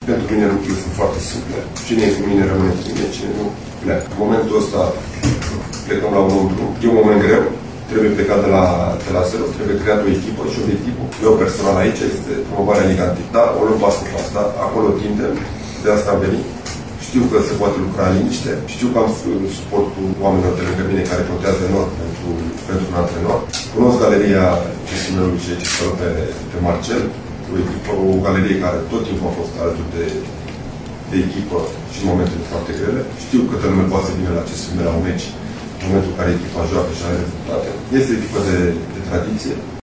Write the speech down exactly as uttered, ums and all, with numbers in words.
Pentru mine lucrurile sunt foarte simple. Cine e cu mine rămâne cu mine, cine nu pleacă. În momentul ăsta plecăm la un nou drum. E un moment greu. Trebuie plecat de la, de la zero, trebuie creat o echipă și obiectivul meu personal aici este promovarea Liga unu. Da, o luăm pas cu pas, da? Acolo tindem, de asta am venit. Știu că se poate lucra în liniște, știu că am suportul oamenilor de lângă mine care contează enorm pentru, pentru un antrenor. Cunosc galeria Cisimilului și aici pe, pe Marcel, o, echipă, o galerie care tot timpul a fost alături de, de echipă și în momentele foarte grele. Știu că toată lumea poate să vină la Cisimil la un meci în momentul în care echipa joacă și are rezultate. Este o echipă de, de tradiție.